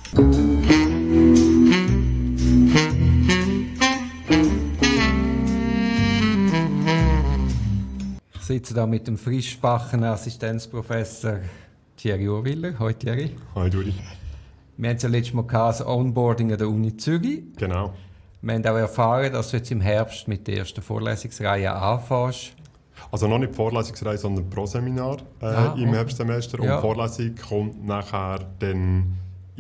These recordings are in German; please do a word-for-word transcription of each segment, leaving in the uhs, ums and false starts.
Ich sitze da mit dem frischbackenen Assistenzprofessor Thierry Urwiller. Hallo Thierry. Hallo Duri. Wir haben es ja letztes Mal gehabt, das Onboarding an der Uni Zürich. Genau. Wir haben auch erfahren, dass du jetzt im Herbst mit der ersten Vorlesungsreihe anfängst. Also noch nicht die Vorlesungsreihe, sondern Pro-Seminar äh, ah, im okay. Herbstsemester. Ja. Und die Vorlesung kommt nachher dann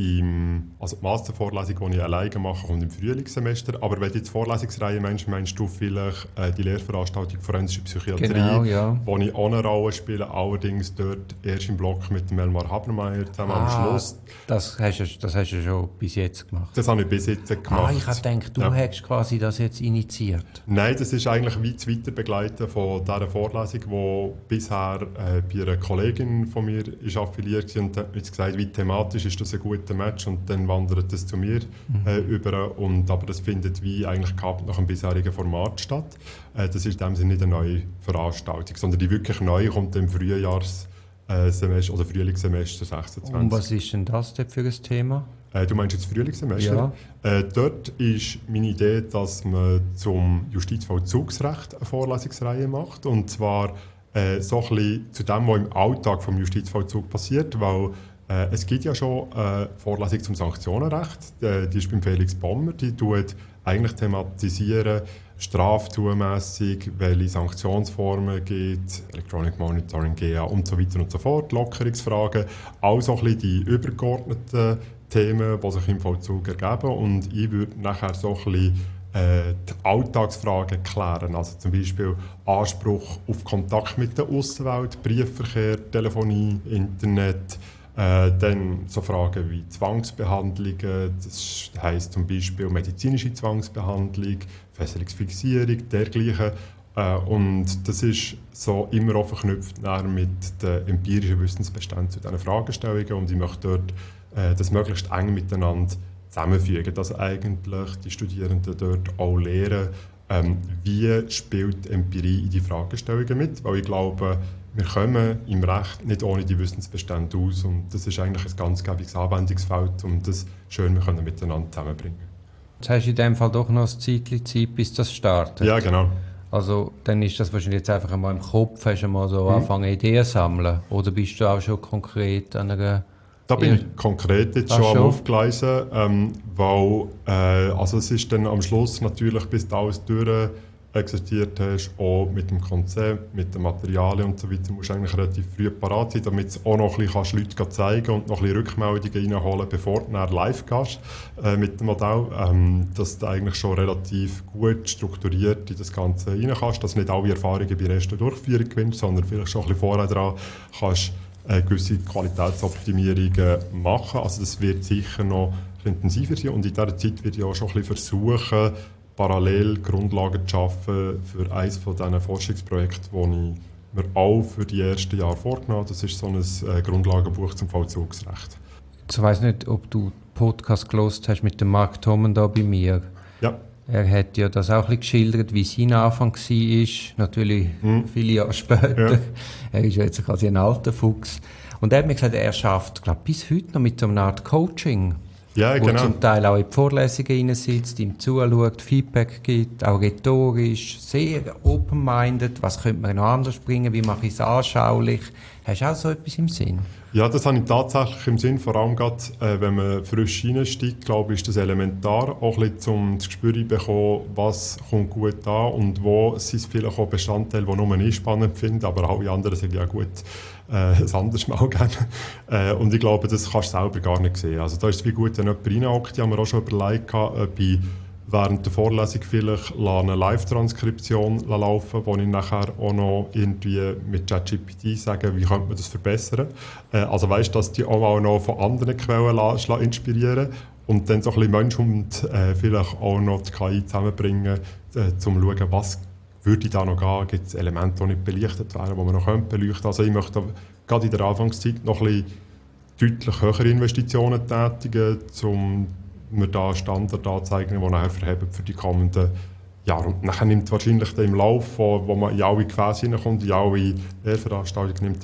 im, also die Mastervorlesung, die ich alleine mache, kommt im Frühlingssemester. Aber wenn du jetzt Vorlesungsreihe meinst, meinst du vielleicht äh, die Lehrveranstaltung Forensische Psychiatrie, genau, ja. wo ich auch eine Rolle spiele, allerdings dort erst im Block mit dem Elmar Habermeier zusammen ah, am Schluss. Das hast, du, das hast du schon bis jetzt gemacht? Das habe ich bis jetzt gemacht. Ah, ich habe gedacht, du ja. hättest quasi das jetzt initiiert. Nein, das ist eigentlich wie das Weiterbegleiten von dieser Vorlesung, die bisher äh, bei einer Kollegin von mir ist affiliiert war und hat mir gesagt, wie thematisch ist das ein guter Match und dann wandert das zu mir mhm. äh, über. Und, aber das findet wie eigentlich nach dem bisherigen Format statt. Äh, das ist in dem Sinne nicht eine neue Veranstaltung, sondern die wirklich neue kommt im Frühjahrssemester oder Frühlingssemester sechsundzwanzig. Und was ist denn das denn für ein Thema? Äh, du meinst jetzt Frühlingssemester? Ja. Äh, dort ist meine Idee, dass man zum Justizvollzugsrecht eine Vorlesungsreihe macht. Und zwar äh, so ein bisschen zu dem, was im Alltag vom Justizvollzug passiert, weil äh, es gibt ja schon eine Vorlesung zum Sanktionenrecht, die, die ist beim Felix Bommer, die tut eigentlich thematisieren, Strafzumessung, welche Sanktionsformen gibt, Electronic Monitoring, G A und so weiter und so fort, Lockerungsfragen, all so ein bisschen die übergeordneten Themen, die sich im Vollzug ergeben. Und ich würde nachher so ein bisschen äh, die Alltagsfragen klären, also zum Beispiel Anspruch auf Kontakt mit der Aussenwelt, Briefverkehr, Telefonie, Internet, Äh, dann so Fragen wie Zwangsbehandlungen, das heisst zum Beispiel medizinische Zwangsbehandlung, Fesselungsfixierung, dergleichen. Äh, und das ist so immer auch verknüpft mit den empirischen Wissensbeständen zu diesen Fragestellungen und ich möchte dort äh, das möglichst eng miteinander zusammenfügen, dass eigentlich die Studierenden dort auch lernen, ähm, wie spielt die Empirie in die Fragestellungen mit, weil ich glaube, wir kommen im Recht nicht ohne die Wissensbestände aus und das ist eigentlich ein ganz gäbiges Anwendungsfeld, um das schön wir können miteinander zusammenbringen. Jetzt hast du in dem Fall doch noch ein Zeitchen Zeit, bis das startet. Ja, genau. Also dann ist das wahrscheinlich jetzt einfach einmal im Kopf, hast du mal so mhm. angefangen Ideen zu sammeln oder bist du auch schon konkret an einer... Da bin ich konkret jetzt schon, schon am Aufgleisen, ähm, weil äh, also es ist dann am Schluss natürlich, bis du alles durch existiert hast, auch mit dem Konzept, mit den Materialien und so weiter, musst du eigentlich relativ früh parat sein, damit du auch noch ein bisschen Leute zeigen und noch ein bisschen Rückmeldungen reinholen, bevor du dann live gehst äh, mit dem Modell, ähm, dass du eigentlich schon relativ gut strukturiert in das Ganze rein kannst, dass du nicht alle Erfahrungen bei der ersten Durchführung gewinnst, sondern vielleicht schon ein bisschen vorher dran kannst äh, gewisse Qualitätsoptimierungen machen. Also das wird sicher noch intensiver sein und in dieser Zeit wird ich auch schon ein bisschen versuchen, parallel Grundlagen zu schaffen für eines von diesen Forschungsprojekten, die ich mir auch für die ersten Jahre vorgenommen habe. Das ist so ein äh, Grundlagenbuch zum Vollzugsrecht. Ich weiss nicht, ob du den Podcast gehört hast mit dem Mark Thoman da bei mir. Ja. Er hat ja das auch ein bisschen geschildert, wie sein Anfang war. Natürlich hm. viele Jahre später. Ja. Er ist ja jetzt quasi ein alter Fuchs. Und er hat mir gesagt, er schafft, glaube bis heute noch mit so einer Art Coaching. Ja, wo genau. zum Teil auch in die Vorlesungen sitzt, ihm zuschaut, Feedback gibt, auch rhetorisch, sehr open-minded. Was könnte man noch anders bringen? Wie mache ich es anschaulich? Hast du auch so etwas im Sinn? Ja, das habe ich tatsächlich im Sinn. Vor allem gerade, äh, wenn man frisch reinsteigt, glaube ich, ist das elementar. Auch ein bisschen, um das Gespür zu bekommen, was kommt gut an und wo sind es vielleicht auch Bestandteile, die nur ich spannend finde, aber alle anderen sind ja gut äh, ein anderes Mal gerne. Äh, und ich glaube, das kannst du selber gar nicht sehen. Also da ist es wie gut, wenn jemand reinhockt. Ich habe mir auch schon überlegt, ob ich während der Vorlesung vielleicht eine Live-Transkription laufen, wo ich nachher auch noch irgendwie mit ChatGPT sage, wie könnte man das verbessern. Äh, also weißt, dass die auch noch von anderen Quellen la, inspirieren und dann so ein bisschen Mensch und äh, vielleicht auch noch die K I zusammenbringen, äh, um zu schauen, was würde da noch gehen, gibt es Elemente, die nicht beleuchtet werden, die man noch beleuchten könnte. Also ich möchte gerade in der Anfangszeit noch ein bisschen deutlich höhere Investitionen tätigen, um mir da Standard anzeigen, die nachher verheben für die kommenden Jahre. Und nachher nimmt wahrscheinlich im Lauf, wo man in alle Gefäße hineinkommt, in alle Lehrveranstaltungen, nimmt ja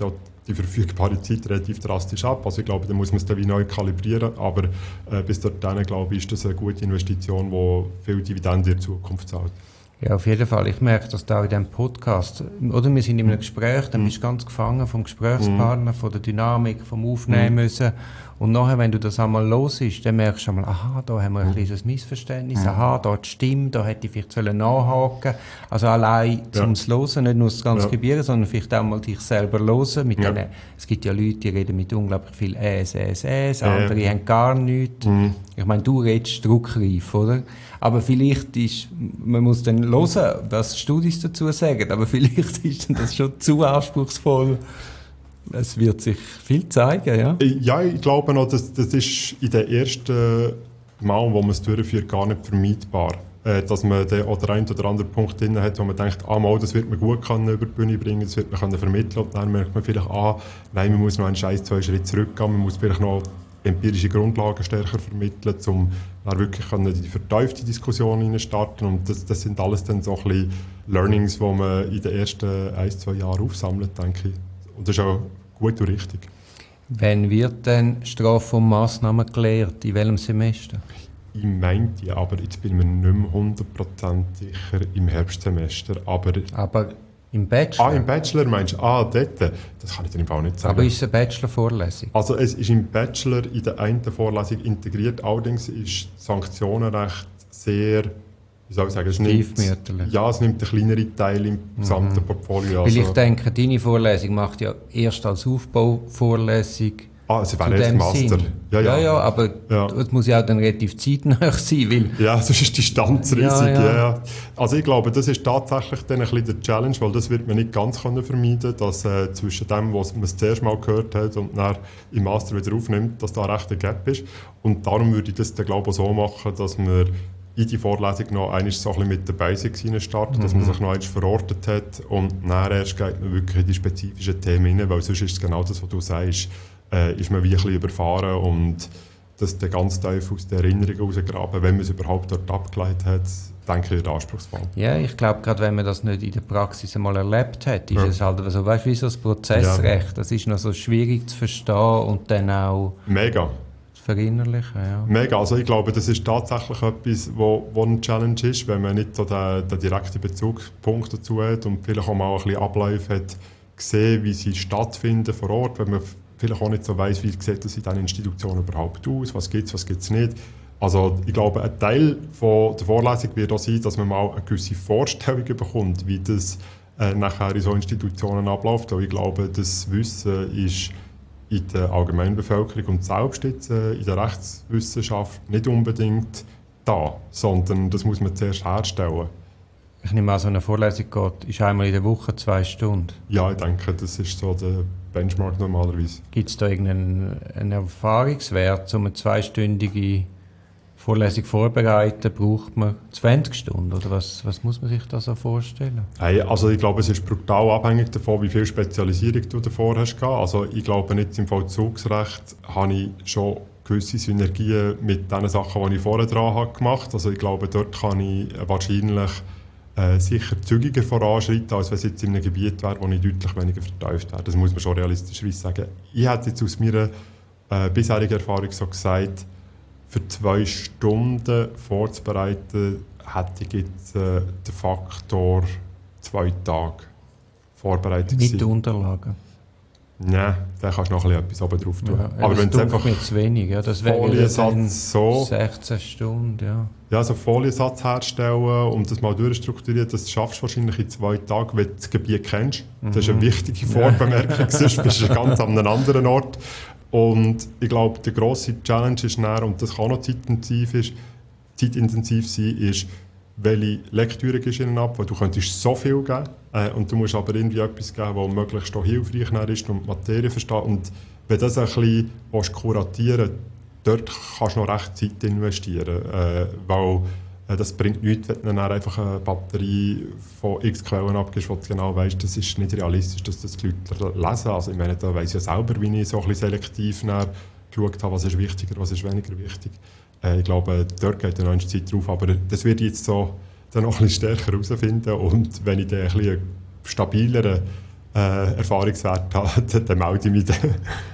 die verfügbare Zeit relativ drastisch ab. Also ich glaube, da muss man es dann wie neu kalibrieren, aber äh, bis dorthin, glaube ich, ist das eine gute Investition, die viel Dividende in der Zukunft zahlt. Ja, auf jeden Fall. Ich merke das da in diesem Podcast. Oder wir sind in einem Gespräch, dann bist du ganz gefangen vom Gesprächspartner, von der Dynamik, vom Aufnehmen müssen. Und nachher, wenn du das einmal los ist, dann merkst du einmal, aha, da haben wir ein kleines Missverständnis, aha, da die Stimme, da hätte ich vielleicht nachhaken sollen. Also allein Ja. zum Hören, nicht nur das ganze Ja. Gebiet, sondern vielleicht auch mal dich selber hören. Mit Ja. denen, es gibt ja Leute, die reden mit unglaublich viel Äs, Äs, Äs, Äh. andere haben gar nichts. Mhm. Ich meine, du redest druckreif, oder? Aber vielleicht ist, man muss dann hören, was Studis dazu sagen, aber vielleicht ist das schon zu anspruchsvoll. Es wird sich viel zeigen, ja? Ja, ich glaube noch, das, das ist in den ersten Mal, wo man es durchführt, gar nicht vermeidbar. Äh, dass man den oder einen oder anderen Punkt drin hat, wo man denkt, ah, mal, das wird man gut können über die Bühne bringen, das wird man können vermitteln und dann merkt man vielleicht, ah, nein, man muss noch einen Scheiß zwei Schritte zurückgehen, man muss vielleicht noch empirische Grundlagen stärker vermitteln, um dann wirklich in die vertiefte Diskussion starten. Und das, das sind alles dann so ein bisschen Learnings, die man in den ersten ein, zwei Jahren aufsammelt, denke ich. Und das ist auch gut und richtig. Wann wird denn Strafe und Massnahmen gelehrt? In welchem Semester? Ich meinte, aber jetzt bin ich mir nicht mehr hundert Prozent sicher im Herbstsemester. Aber, Aber im Bachelor? ah, im Bachelor meinst du? Ah, dort. Das kann ich dir im Fall nicht sagen. Aber ist es eine Bachelor-Vorlesung? Also es ist im Bachelor in der einen Vorlesung integriert, allerdings ist das Sanktionenrecht sehr, wie soll ich sagen, es nimmt, Stiefmütterlich. ja, es nimmt einen kleineren Teil im gesamten Mhm. Portfolio. Weil ich Also, denke, deine Vorlesung macht ja erst als Aufbauvorlesung ah, es zu wäre erst dem Master. Sinn. Ja, ja. ja, ja, aber Ja. es muss ja auch dann relativ zeitnah sein, weil Ja, sonst ist die Distanz riesig. Ja, Ja, ja. ja. Also ich glaube, das ist tatsächlich dann ein bisschen der Challenge, weil das wird man nicht ganz können vermeiden, dass äh, zwischen dem, was man das zuerst mal gehört hat und dann im Master wieder aufnimmt, dass da recht ein Gap ist. Und darum würde ich das dann, glaube ich, so machen, dass man in die Vorlesung noch einmal so ein bisschen mit den Basics startet, dass man sich noch einmal verortet hat und dann erst geht man wirklich in die spezifischen Themen rein, weil sonst ist es genau das, was du sagst, äh, ist man wie ein bisschen überfahren und das den ganz tief aus der Erinnerung rausgraben, wenn man es überhaupt dort abgeleitet hat, denke ich, ist anspruchsvoll. ja, ich glaube, gerade wenn man das nicht in der Praxis einmal erlebt hat, ist Ja. es halt so, weißt du, wie so das Prozessrecht, das ist noch so schwierig zu verstehen und dann auch Mega. zu verinnerlichen, ja. Mega, also ich glaube, das ist tatsächlich etwas, wo, wo eine Challenge ist, wenn man nicht so den, den direkten Bezugspunkt dazu hat und vielleicht auch mal ein bisschen Abläufe hat gesehen, wie sie stattfinden vor Ort, wenn man vielleicht auch nicht so weiss, wie sieht das in diesen Institutionen überhaupt aus, was gibt es, was gibt es nicht. Also ich glaube, ein Teil von der Vorlesung wird auch sein, dass man mal eine gewisse Vorstellung bekommt, wie das äh, nachher in so Institutionen abläuft. Und ich glaube, das Wissen ist in der Allgemeinbevölkerung und selbst jetzt, äh, in der Rechtswissenschaft nicht unbedingt da, sondern das muss man zuerst herstellen. Ich nehme an, so eine Vorlesung geht, ist einmal in der Woche zwei Stunden. Ja, ich denke, das ist so der Benchmark normalerweise. Gibt es da irgendeinen einen Erfahrungswert, um eine zweistündige Vorlesung vorbereiten, braucht man zwanzig Stunden? Oder was, was muss man sich da so vorstellen? Hey, also ich glaube, es ist brutal abhängig davon, wie viel Spezialisierung du davor hast. Also ich glaube, nicht im Vollzugsrecht habe ich schon gewisse Synergien mit den Sachen, die ich vorher dran habe gemacht. Also ich glaube, dort kann ich wahrscheinlich äh, sicher zügiger voranschreiten, als wenn es jetzt in einem Gebiet wäre, wo ich deutlich weniger vertieft wäre. Das muss man schon realistischerweise sagen. Ich hätte jetzt aus meiner äh, bisherigen Erfahrung so gesagt, für zwei Stunden vorzubereiten, hätte ich jetzt äh, den Faktor zwei Tage Vorbereitung. Mit Unterlagen? Nein, da kannst du noch ein bisschen etwas oben drauf tun. Ja, aber wenn es einfach mir zu wenig, ja, das wäre ja dann Foliensatz so, sechzehn Stunden, ja. ja, so Foliensatz herstellen und das mal durchstrukturieren, das schaffst du wahrscheinlich in zwei Tagen, wenn du das Gebiet kennst. Das ist eine wichtige Vorbemerkung, sonst bist du ganz an einem anderen Ort. Und ich glaube, die grosse Challenge ist dann, und das kann auch noch zeitintensiv, ist, zeitintensiv sein, ist, welche Lektüre gibst du ihnen ab, weil du könntest so viel geben äh, und du musst aber irgendwie etwas geben, das möglichst auch hilfreich ist und die Materie verstehen. Und wenn du das ein bisschen willst, kuratieren willst, dort kannst du noch recht Zeit investieren, äh, weil äh, das bringt nichts, wenn du dann einfach eine Batterie von x Quellen abgibst, wo du genau weißt, das ist nicht realistisch, dass das die Leute lesen. Also ich meine, da weiss ich ja selber, wie ich so ein bisschen selektiv geschaut habe, was ist wichtiger, was ist weniger wichtig. Ich glaube, dort geht dann noch eine Zeit drauf, aber das werde ich jetzt so dann noch ein bisschen stärker herausfinden und wenn ich dann ein bisschen stabileren äh, Erfahrungswert habe, dann melde ich mich dann.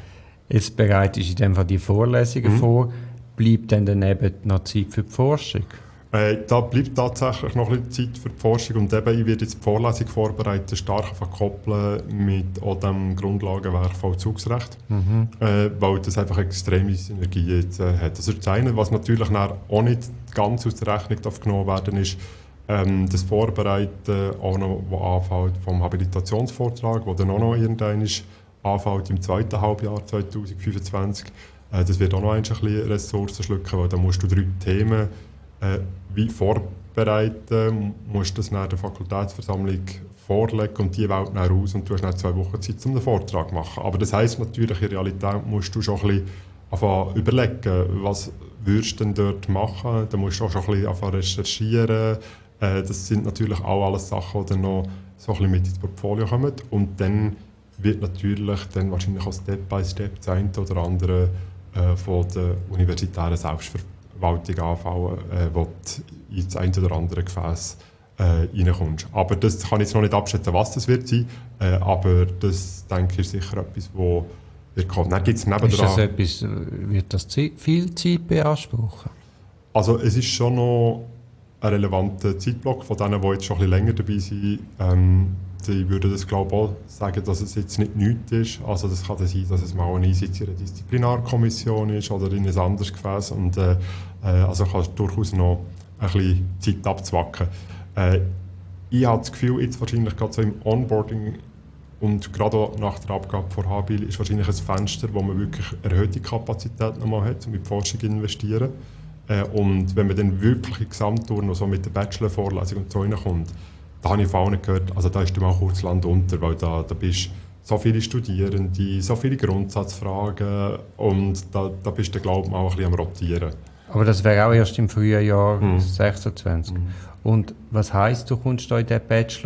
Jetzt bereitest du in dem Fall die Vorlesungen mhm. vor. Bleibt dann daneben noch Zeit für die Forschung? Äh, da bleibt tatsächlich noch ein bisschen Zeit für die Forschung und eben, ich werde jetzt die Vorlesung vorbereiten, stark verkoppeln mit auch dem Grundlagenwerk Vollzugsrecht, mhm. äh, weil das einfach extreme Synergie jetzt, äh, hat. Das ist das eine, was natürlich auch nicht ganz aus der Rechnung genommen werden ist, ähm, das Vorbereiten auch noch, was anfällt vom Habilitationsvortrag, der dann auch noch irgendwann ist, anfällt im zweiten Halbjahr zwanzig fünfundzwanzig. Äh, das wird auch noch ein bisschen Ressourcen schlucken, weil da musst du drei Themen äh, wie vorbereiten, musst das nach der Fakultätsversammlung vorlegen und die wählt dann raus und du hast dann zwei Wochen Zeit, um den Vortrag zu machen. Aber das heisst natürlich, in Realität musst du schon ein bisschen anfangen überlegen, was würdest du denn dort machen. Dann musst du auch schon ein bisschen anfangen recherchieren. Äh, das sind natürlich auch alles Sachen, die dann noch so ein bisschen mit ins Portfolio kommen. Und dann wird natürlich dann wahrscheinlich auch Step by Step das eine oder andere äh, von der universitären Selbstverwaltung anfallen, äh, wo du ins eine oder andere Gefäß äh, reinkommst. Aber das kann ich jetzt noch nicht abschätzen, was das wird sein, äh, aber das, denke ich, ist sicher etwas, wo wird kommen. Dann gibt's nebendran, ist das etwas, wird das viel Zeit beanspruchen? Also es ist schon noch ein relevanter Zeitblock von denen, die jetzt schon ein bisschen länger dabei sind. Ähm, Ich würde das glaube auch sagen, dass es jetzt nicht nichts ist. Also das kann sein, dass es mal ein Einsitz in einer Disziplinarkommission ist oder in ein anderes Gefäß. Und, äh, also kann durchaus noch ein bisschen Zeit abzwacken. Äh, ich habe das Gefühl, jetzt wahrscheinlich gerade so im Onboarding und gerade auch nach der Abgabe von Habil ist wahrscheinlich ein Fenster, wo man wirklich erhöhte Kapazität nochmal hat, um in die Forschung zu investieren. Äh, und wenn man dann wirklich in die Gesamttour noch so mit der Bachelor-Vorlesung und so reinkommt, da habe ich von allen gehört, also da ist du mal kurz Land unter, weil da, da bist so viele Studierende, so viele Grundsatzfragen und da, da bist du, glaube ich, auch ein bisschen am Rotieren. Aber das wäre auch erst im Frühjahr mhm. sechsundzwanzig. Mhm. Und was heisst, du kommst da in den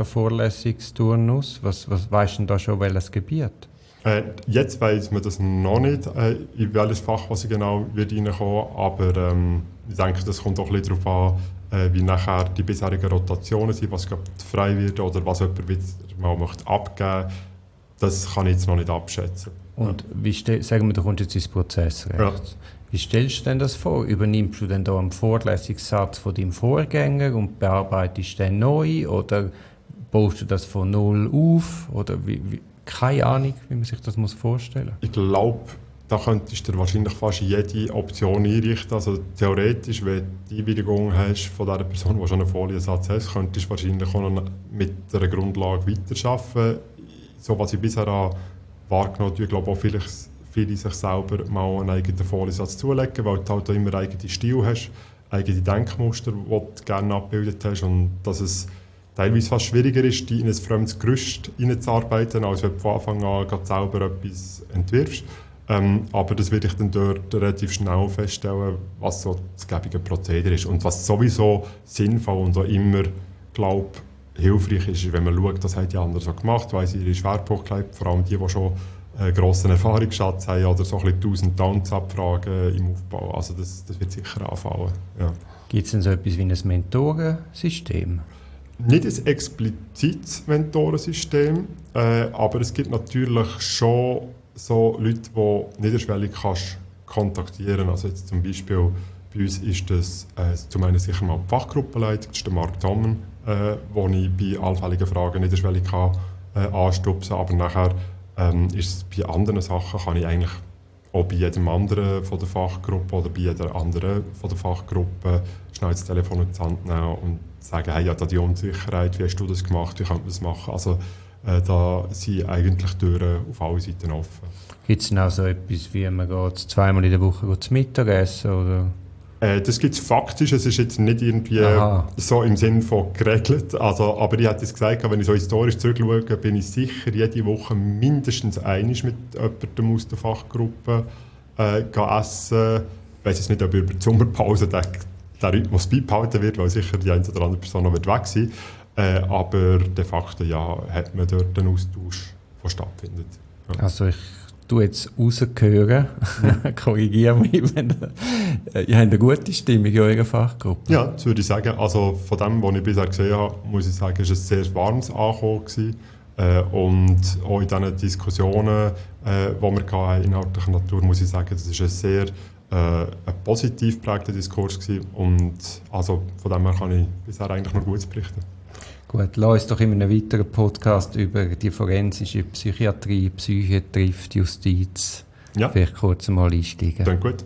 Bachelor-Vorlesungsturnus? Was, was weisst du denn da schon, welches Gebiet? Äh, jetzt weiss man das noch nicht, äh, in welches Fach was ich genau wird reinkommen, aber ähm, ich denke, das kommt auch ein bisschen darauf an, äh, wie nachher die bisherigen Rotationen sind, was frei wird oder was jemand wieder mal möchte abgeben möchte. Das kann ich jetzt noch nicht abschätzen. Und ja. wie stell, sagen wir, du kommst jetzt ins Prozessrecht. Ja. Wie stellst du denn das vor? Übernimmst du denn da einen Vorlesungssatz von deinem Vorgänger und bearbeitest den neu oder baust du das von null auf? Oder wie, wie, keine Ahnung, wie man sich das muss vorstellen muss. Ich glaube, da könntest du wahrscheinlich fast jede Option einrichten. Also theoretisch, wenn du die Einwilligung hast von der Person, die schon einen Foliensatz hat, könntest du wahrscheinlich auch noch mit einer Grundlage weiterarbeiten. So was ich bisher wahrgenommen habe, ich glaube auch viele, viele sich selber mal einen eigenen Foliensatz zulegen, weil du halt auch immer eigenen Stil hast, eigene Denkmuster, die du gerne abgebildet hast und dass es teilweise fast schwieriger ist, die in ein fremdes Gerüst hineinzuarbeiten, als wenn du von Anfang an selber etwas entwirfst. Ähm, aber das werde ich dann dort relativ schnell feststellen, was so das gäbige Prozedere ist. Und was sowieso sinnvoll und auch immer, glaube hilfreich ist, wenn man schaut, das haben die anderen so gemacht, weil sie ihre Schwerpunkte haben, vor allem die, die schon einen grossen Erfahrungsschatz haben oder so ein bisschen tausend Downs abfragen im Aufbau. Also das, das wird sicher anfallen. Ja. Gibt es denn so etwas wie ein Mentorensystem? Nicht ein explizites Mentorensystem, äh, aber es gibt natürlich schon so Leute, die niederschwellig kannst kontaktieren. Also jetzt zum Beispiel bei uns ist das äh, zum einen sicher mal die Fachgruppenleitung, das ist der Marc Tommen, äh, wo ich bei allfälligen Fragen niederschwellig kann, äh, anstupsen kann. Aber nachher ähm, ist es bei anderen Sachen, kann ich eigentlich auch bei jedem anderen von der Fachgruppe oder bei jeder anderen von der Fachgruppe schnell das Telefon in die Hand nehmen und sagen, hey, ja, da die Unsicherheit, wie hast du das gemacht, wie kann man das machen? Also äh, da sind eigentlich die Türen auf alle Seiten offen. Gibt es denn auch so etwas, wie man geht zweimal in der Woche zum Mittagessen? Oder? Äh, das gibt es faktisch, es ist jetzt nicht irgendwie Aha. so im Sinne von geregelt. Also, aber ich hätte es gesagt, wenn ich so historisch zurückschaue, bin ich sicher jede Woche mindestens einig mit jemandem aus der Fachgruppe äh, essen. Ich weiss jetzt nicht, ob über die Sommerpause der, der Rhythmus beibehalten wird, weil sicher die eine oder andere Person noch weg sein äh, aber de facto ja, hat man dort einen Austausch, der stattfindet. Ja. Also ich du jetzt rausgehören, korrigiere mich, wenn ihr habt eine gute Stimmung in eurer Fachgruppe. Ja, das würde ich sagen. Also von dem, was ich bisher gesehen habe, muss ich sagen, ist es ein sehr warmes Ankommen gewesen. Äh, und auch in diesen Diskussionen, äh, die wir hatten, inhaltlicher Natur, muss ich sagen, das war ein sehr äh, ein positiv geprägter Diskurs gewesen. Und also von dem her kann ich bisher eigentlich nur Gutes berichten. Gut, lass uns doch in einem weiteren Podcast über die forensische Psychiatrie, Psyche trifft Justiz ja. vielleicht kurz mal einsteigen. Dann gut.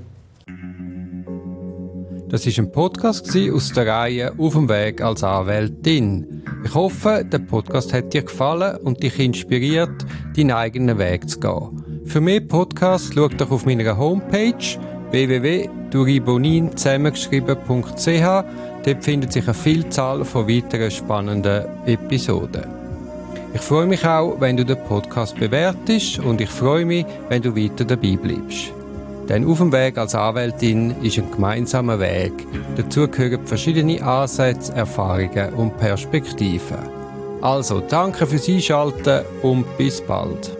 Das war ein Podcast aus der Reihe «Auf dem Weg als Anwältin». Ich hoffe, der Podcast hat dir gefallen und dich inspiriert, deinen eigenen Weg zu gehen. Für mehr Podcasts schau doch auf meiner Homepage w w w punkt duribonin zusammengeschrieben punkt c h. Dort findet sich eine Vielzahl von weiteren spannenden Episoden. Ich freue mich auch, wenn du den Podcast bewertest und ich freue mich, wenn du weiter dabei bleibst. Denn auf dem Weg als Anwältin ist ein gemeinsamer Weg. Dazu gehören verschiedene Ansätze, Erfahrungen und Perspektiven. Also, danke fürs Einschalten und bis bald.